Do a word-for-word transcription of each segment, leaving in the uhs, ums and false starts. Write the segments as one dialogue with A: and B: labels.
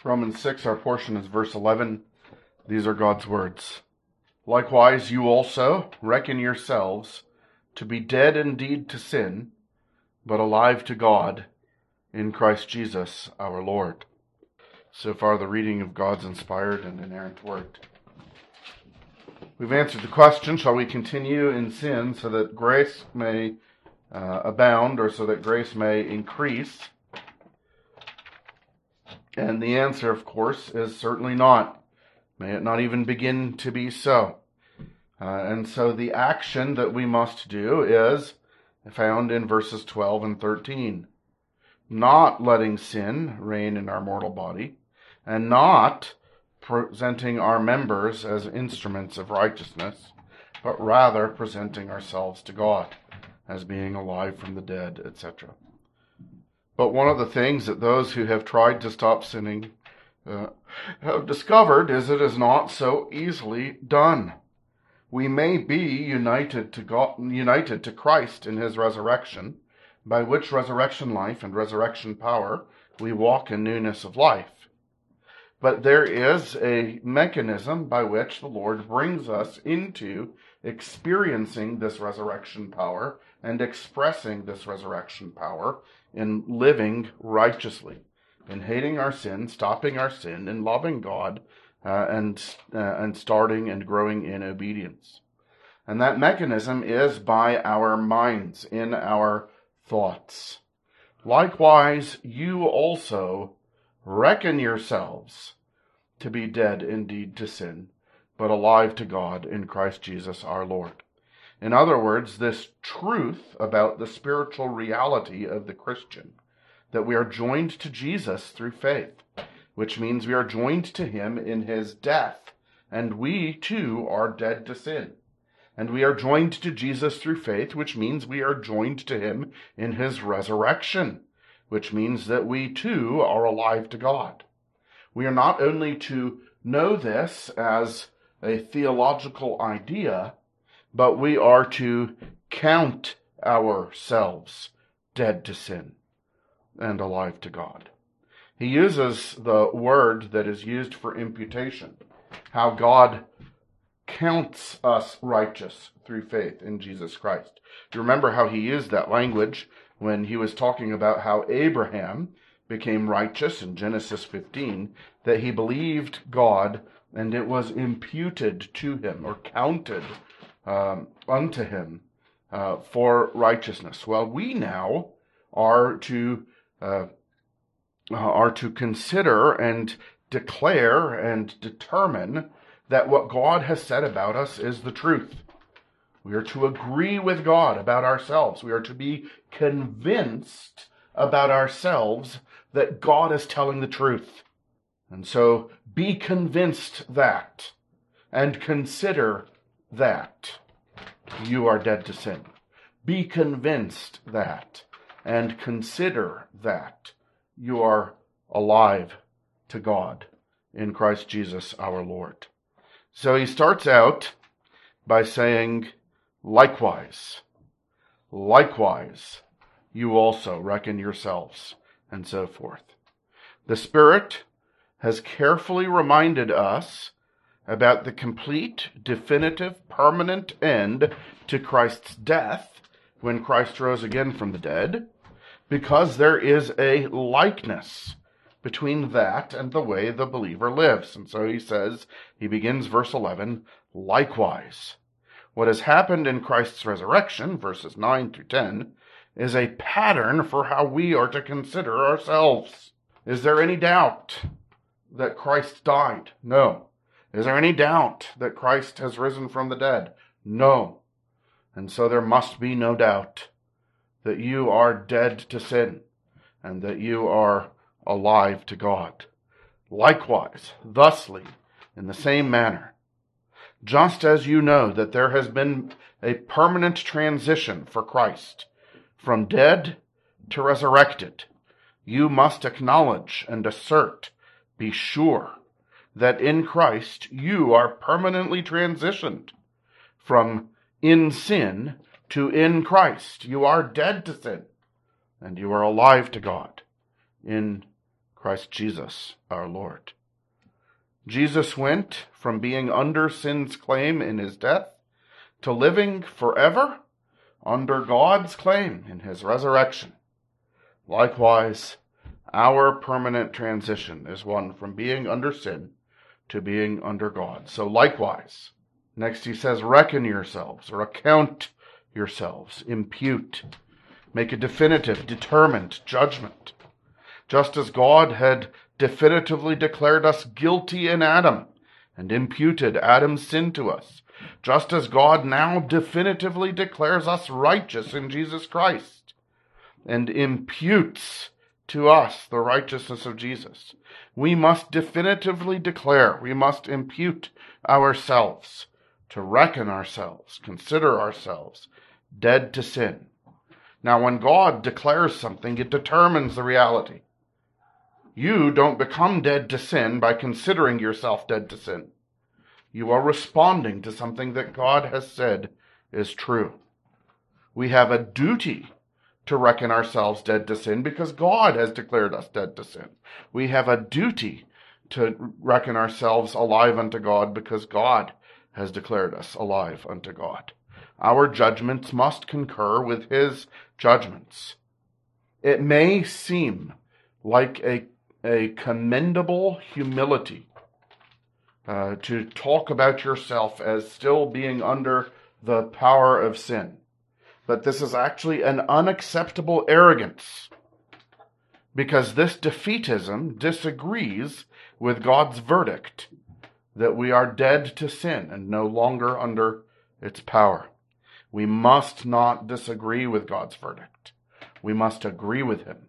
A: Romans six, our portion is verse eleven. These are God's words. Likewise, you also reckon yourselves to be dead indeed to sin, but alive to God in Christ Jesus our Lord. So far, the reading of God's inspired and inerrant word. We've answered the question, shall we continue in sin so that grace may uh, abound, or so that grace may increase? And the answer, of course, is certainly not. May it not even begin to be so. Uh, and so the action that we must do is found in verses twelve and thirteen. Not letting sin reign in our mortal body, and not presenting our members as instruments of righteousness, but rather presenting ourselves to God as being alive from the dead, et cetera. But one of the things that those who have tried to stop sinning uh, have discovered is it is not so easily done. We may be united to God, united to Christ in his resurrection, by which resurrection life and resurrection power we walk in newness of life. But there is a mechanism by which the Lord brings us into experiencing this resurrection power and expressing this resurrection power in living righteously, in hating our sin, stopping our sin, in loving God, uh, and uh, and starting and growing in obedience. And that mechanism is by our minds, in our thoughts. Likewise, you also reckon yourselves to be dead indeed to sin, but alive to God in Christ Jesus our Lord. In other words, this truth about the spiritual reality of the Christian, that we are joined to Jesus through faith, which means we are joined to him in his death, and we too are dead to sin. And we are joined to Jesus through faith, which means we are joined to him in his resurrection, which means that we too are alive to God. We are not only to know this as a theological idea, but we are to count ourselves dead to sin and alive to God. He uses the word that is used for imputation, how God counts us righteous through faith in Jesus Christ. You remember how he used that language when he was talking about how Abraham became righteous in Genesis fifteen, that he believed God and it was imputed to him or counted um, unto him uh, for righteousness. Well, we now are to uh, are to consider and declare and determine that what God has said about us is the truth. We are to agree with God about ourselves. We are to be convinced about ourselves that God is telling the truth. And so be convinced that and consider that you are dead to sin. Be convinced that and consider that you are alive to God in Christ Jesus our Lord. So he starts out by saying, likewise, likewise, you also reckon yourselves, and so forth. The Spirit has carefully reminded us about the complete, definitive, permanent end to Christ's death when Christ rose again from the dead, because there is a likeness between that and the way the believer lives. And so he says, he begins verse eleven, likewise. What has happened in Christ's resurrection, verses nine through ten, is a pattern for how we are to consider ourselves. Is there any doubt that Christ died? No. Is there any doubt that Christ has risen from the dead? No. And so there must be no doubt that you are dead to sin and that you are alive to God. Likewise, thusly, in the same manner, just as you know that there has been a permanent transition for Christ from dead to resurrected, you must acknowledge and assert, be sure, that in Christ you are permanently transitioned from in sin to in Christ. You are dead to sin, and you are alive to God in Christ Jesus our Lord. Jesus went from being under sin's claim in his death to living forever under God's claim in his resurrection. Likewise, our permanent transition is one from being under sin to being under God. So likewise, next he says, reckon yourselves, or account yourselves, impute, make a definitive, determined judgment. Just as God had definitively declared us guilty in Adam and imputed Adam's sin to us, just as God now definitively declares us righteous in Jesus Christ and imputes to us the righteousness of Jesus, we must definitively declare, we must impute ourselves, to reckon ourselves, consider ourselves dead to sin. Now, when God declares something, it determines the reality. You don't become dead to sin by considering yourself dead to sin. You are responding to something that God has said is true. We have a duty to reckon ourselves dead to sin because God has declared us dead to sin. We have a duty to reckon ourselves alive unto God because God has declared us alive unto God. Our judgments must concur with his judgments. It may seem like a, a commendable humility uh, to talk about yourself as still being under the power of sin. But this is actually an unacceptable arrogance, because this defeatism disagrees with God's verdict that we are dead to sin and no longer under its power. We must not disagree with God's verdict. We must agree with him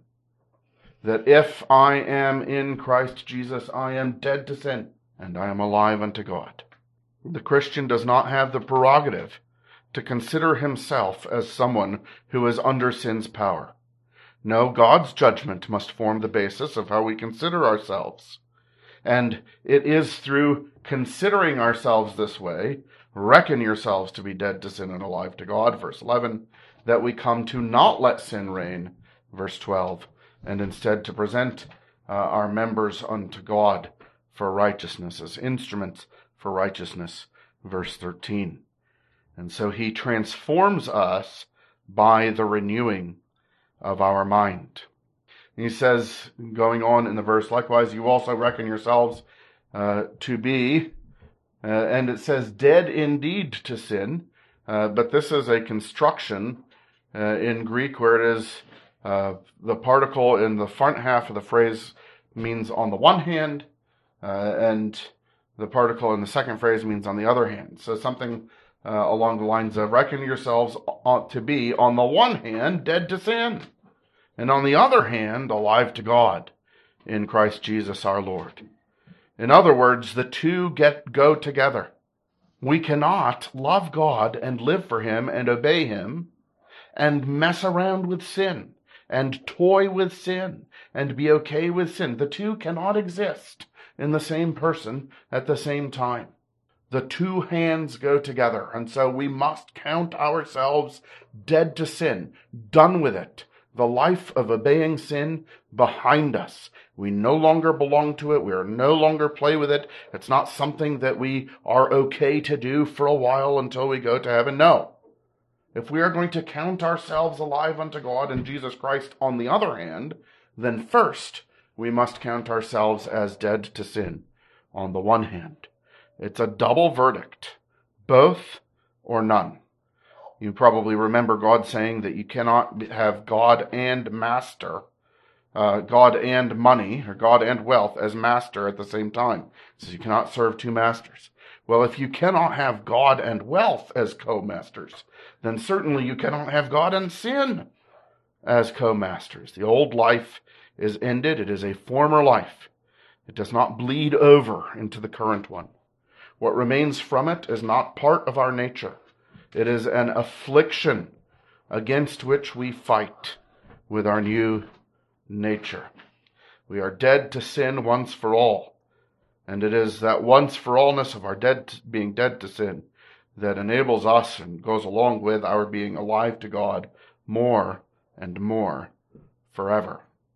A: that if I am in Christ Jesus, I am dead to sin and I am alive unto God. The Christian does not have the prerogative to consider himself as someone who is under sin's power. No, God's judgment must form the basis of how we consider ourselves. And it is through considering ourselves this way, reckon yourselves to be dead to sin and alive to God, verse eleven, that we come to not let sin reign, verse twelve, and instead to present uh, our members unto God for righteousness, as instruments for righteousness, verse thirteen. And so he transforms us by the renewing of our mind. He says, going on in the verse, likewise, you also reckon yourselves uh, to be, uh, and it says, dead indeed to sin, uh, but this is a construction uh, in Greek where it is uh, the particle in the front half of the phrase means on the one hand, uh, and the particle in the second phrase means on the other hand. So something Uh, along the lines of reckon yourselves to be, on the one hand, dead to sin, and on the other hand, alive to God in Christ Jesus our Lord. In other words, the two get go together. We cannot love God and live for him and obey him and mess around with sin and toy with sin and be okay with sin. The two cannot exist in the same person at the same time. The two hands go together, and so we must count ourselves dead to sin, done with it, the life of obeying sin behind us. We no longer belong to it. We are no longer play with it. It's not something that we are okay to do for a while until we go to heaven. No. If we are going to count ourselves alive unto God in Jesus Christ on the other hand, then first we must count ourselves as dead to sin on the one hand. It's a double verdict, both or none. You probably remember God saying that you cannot have God and master, uh, God and money, or God and wealth as master at the same time. He says you cannot serve two masters. Well, if you cannot have God and wealth as co-masters, then certainly you cannot have God and sin as co-masters. The old life is ended. It is a former life. It does not bleed over into the current one. What remains from it is not part of our nature. It is an affliction against which we fight with our new nature. We are dead to sin once for all. And it is that once for allness of our dead, being dead to sin that enables us and goes along with our being alive to God more and more forever.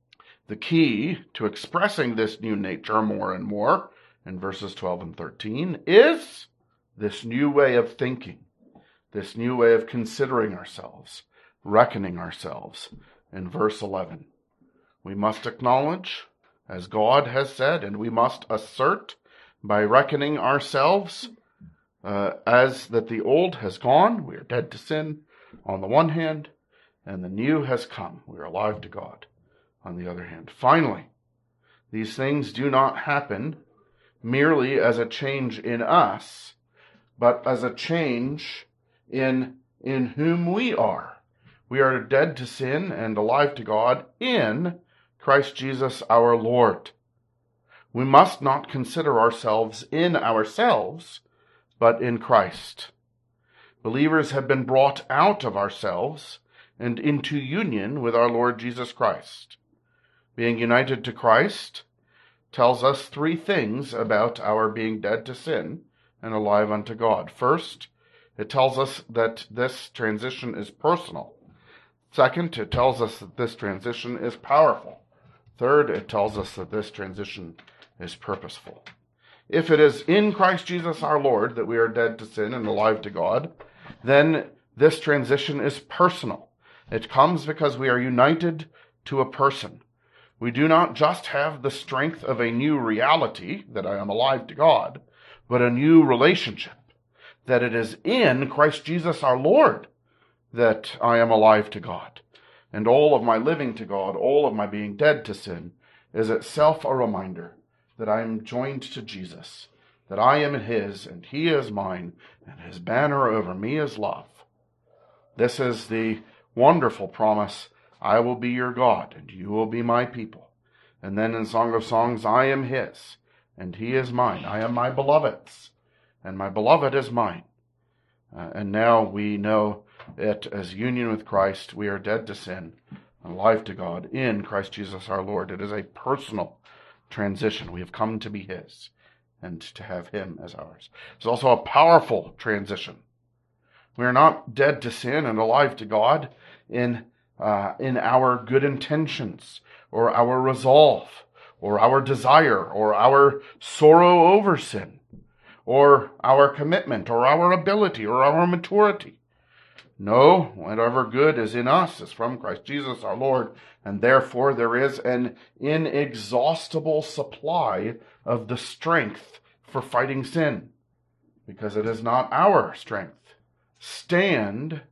A: The key to expressing this new nature more and more in verses twelve and thirteen is this new way of thinking, this new way of considering ourselves, reckoning ourselves. In verse eleven, we must acknowledge, as God has said, and we must assert by reckoning ourselves uh, as that the old has gone, we are dead to sin on the one hand, and the new has come, we are alive to God on the other hand. Finally, these things do not happen merely as a change in us, but as a change in, in whom we are. We are dead to sin and alive to God in Christ Jesus our Lord. We must not consider ourselves in ourselves, but in Christ. Believers have been brought out of ourselves and into union with our Lord Jesus Christ. Being united to Christ tells us three things about our being dead to sin and alive unto God. First, it tells us that this transition is personal. Second, it tells us that this transition is powerful. Third, it tells us that this transition is purposeful. If it is in Christ Jesus our Lord that we are dead to sin and alive to God, then this transition is personal. It comes because we are united to a person. We do not just have the strength of a new reality, that I am alive to God, but a new relationship, that it is in Christ Jesus our Lord that I am alive to God. And all of my living to God, all of my being dead to sin, is itself a reminder that I am joined to Jesus, that I am his and he is mine, and his banner over me is love. This is the wonderful promise, I will be your God, and you will be my people. And then in Song of Songs, I am his, and he is mine. I am my beloved's, and my beloved is mine. Uh, and now we know it as union with Christ. We are dead to sin and alive to God in Christ Jesus our Lord. It is a personal transition. We have come to be his and to have him as ours. It's also a powerful transition. We are not dead to sin and alive to God in uh, in our good intentions or our resolve or our desire or our sorrow over sin or our commitment or our ability or our maturity. No, whatever good is in us is from Christ Jesus our Lord, and therefore there is an inexhaustible supply of the strength for fighting sin, because it is not our strength. Stand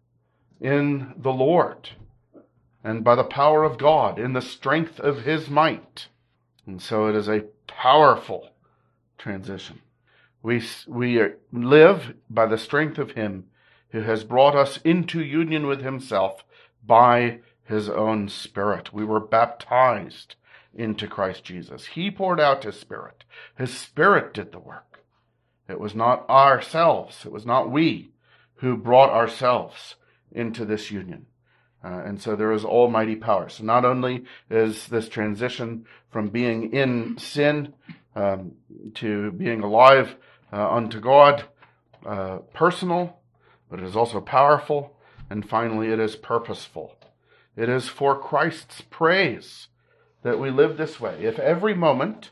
A: in the Lord, and by the power of God, in the strength of his might. And so it is a powerful transition. We, we live by the strength of him who has brought us into union with himself by his own Spirit. We were baptized into Christ Jesus. He poured out his Spirit. His Spirit did the work. It was not ourselves, it was not we who brought ourselves into this union. Uh, and so there is almighty power. So not only is this transition from being in sin um, to being alive uh, unto God uh, personal, but it is also powerful. And finally, it is purposeful. It is for Christ's praise that we live this way. If every moment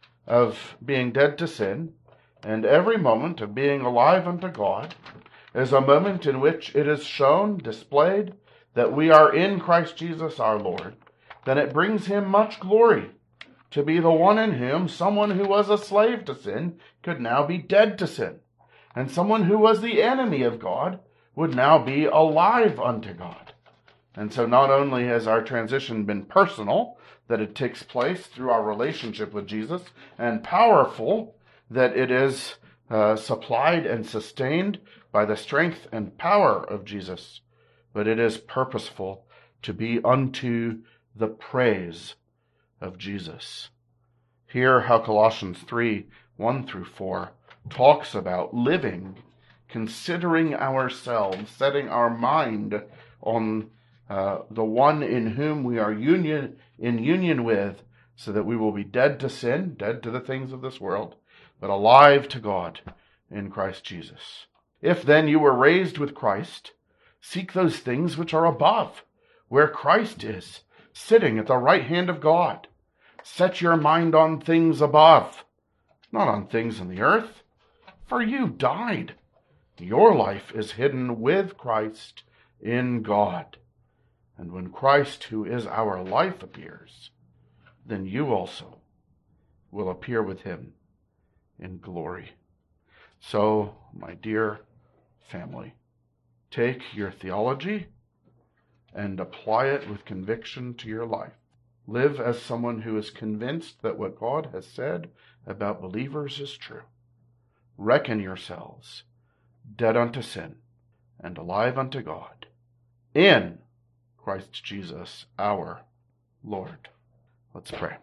A: of being dead to sin and every moment of being alive unto God is a moment in which it is shown, displayed, that we are in Christ Jesus our Lord, then it brings him much glory to be the one in whom someone who was a slave to sin could now be dead to sin, and someone who was the enemy of God would now be alive unto God. And so not only has our transition been personal, that it takes place through our relationship with Jesus, and powerful, that it is uh, supplied and sustained by the strength and power of Jesus, but it is purposeful to be unto the praise of Jesus. Hear how Colossians three, one through four talks about living, considering ourselves, setting our mind on uh, the one in whom we are union in union with, so that we will be dead to sin, dead to the things of this world, but alive to God in Christ Jesus. If then you were raised with Christ, seek those things which are above, where Christ is, sitting at the right hand of God. Set your mind on things above, not on things in the earth. For you died. Your life is hidden with Christ in God. And when Christ, who is our life, appears, then you also will appear with him in glory. So, my dear family, take your theology and apply it with conviction to your life. Live as someone who is convinced that what God has said about believers is true. Reckon yourselves dead unto sin and alive unto God in Christ Jesus our Lord. Let's pray.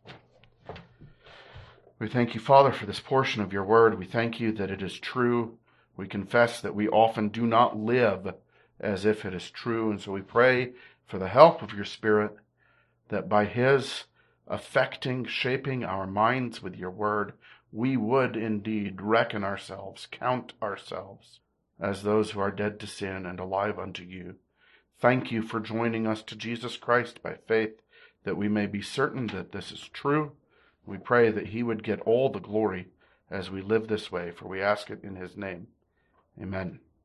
A: We thank you, Father, for this portion of your word. We thank you that it is true. We confess that we often do not live as if it is true, and so we pray for the help of your Spirit, that by his affecting, shaping our minds with your word, we would indeed reckon ourselves, count ourselves as those who are dead to sin and alive unto you. Thank you for joining us to Jesus Christ by faith, that we may be certain that this is true. We pray that he would get all the glory as we live this way, for we ask it in his name. Amen.